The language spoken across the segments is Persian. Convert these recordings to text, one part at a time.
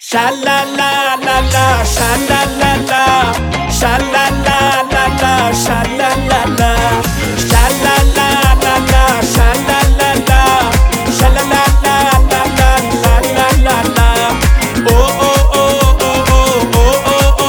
Sha-la-la-la-la, sha-la-la-la, sha-la-la-la-la, sha-la-la-la, sha-la-la-la-la, sha-la-la-la, sha-la-la-la-la-la-la-la-la. Oh oh oh oh oh oh oh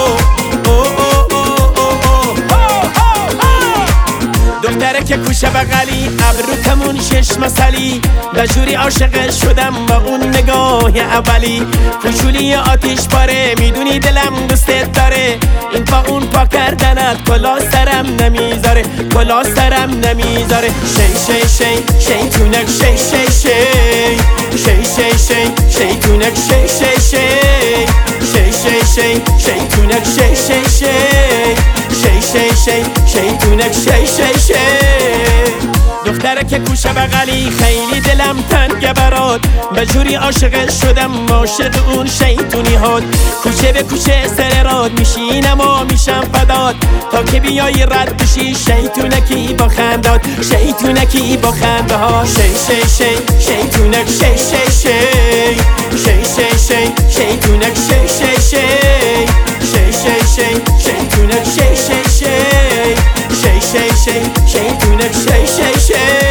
oh oh. دختره که کوشه بغلی ابرو کمون شش مسلی بجوری عاشق شدم با اون نگاه اولی کوچولی آتیش پاره میدونی دلم دوستت داره این پا اون پا کردنت کلا سرم نمیذاره کلا سرم نمیذاره شی شی شی شیطونک شی شی شی شی شی شی شیطونک شی شی شی شی شی شی شیطونک شی شی شی شی شی شی شیطونک شی شی شی. دختره که کوشه بغلی خیلی دلم تنگ برات بجوری عاشق شدم عاشق اون شیطونی هات کوچه به کوچه سر راد میشینم و میشم فدات تا که بیایی رد بشی شیطونکی با خندات شیطونکی با خنده ها شی شی شی شیطونک شی شی شی شی شی شی شیطونک شی شی شی شی شی شی شیطونک شی شی شی شی شی شی شیطونک شی شی شی.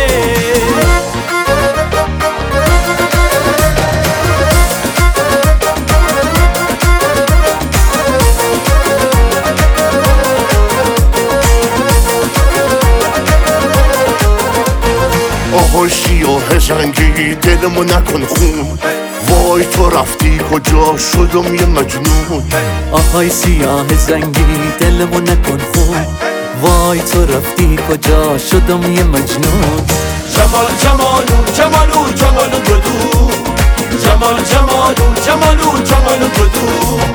آهای سیاه زنگی دلمو نکن خون وای تو رفتی کجا شدم یه مجنون آهای سیاه زنگی دلمو نکن خون وای تو رفتی کجا شدم یه مجنون جمال جمالو جمالو جمالو بدو جمال جمالو جمالو جمالو بدو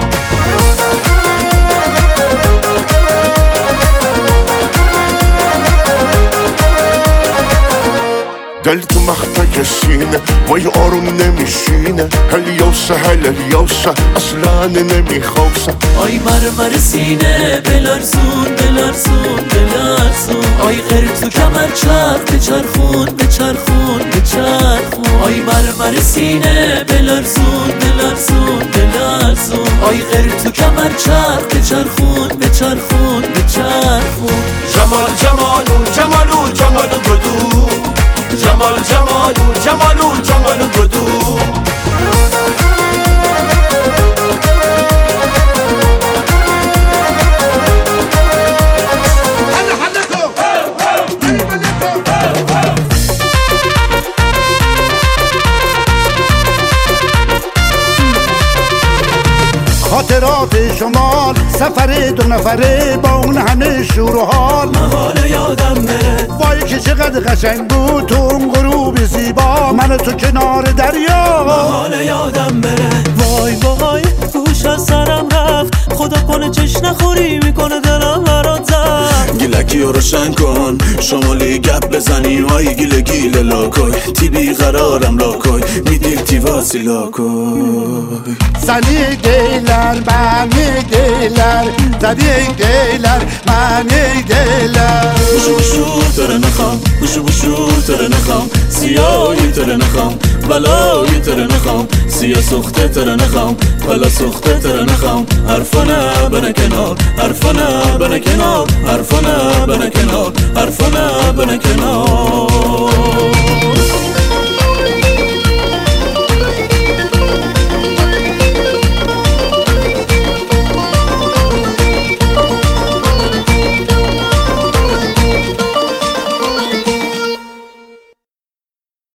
دل تو مخفی سینه وای آروم نمیشینه هلیوسه هلیوسه اصلا نمیخواسه آی مرمر سینه بلرزون بلرزون بلرزون آی غیر تو کمر چرخ بچرخون بچرخون بچرخون آی مرمر سینه بلرزون بلرزون بلرزون آی غیر تو کمر چرخ بچرخون بچرخون بچرخون جمال جمالو جمالو جمالو بدو جمال جمالو جمالو جمالو بدو خاطرات شمال سفر دو نفره با اون همه شور و حال حالا یادم بره وای که چقدر قشنگ بود تو اون غروب زیبا من و تو کنار دریا حالا یادم بره وای وای گوش از سرم رفت خدا کنه چش نخوری میکنه دلم برات زد گیلکی رو روشن کن شمالی گپ بزنی های گیله گیله لاکای تی بیقرارم لاکای میدیل تی واسی لاکای سنی گیلر منی گیلر زدی گیلر منی گیلر بوشو بوشو تره نخوام بوشو بوشو تره نخوام سیاهی تره نخوام بلایی تره نخوام سیاه سخته تره نخوام بلا سخته تره نخوام حرفانه بنه کنار حرفانه بنه کنار حرفانه بنه کنار حرفانه بنه کنار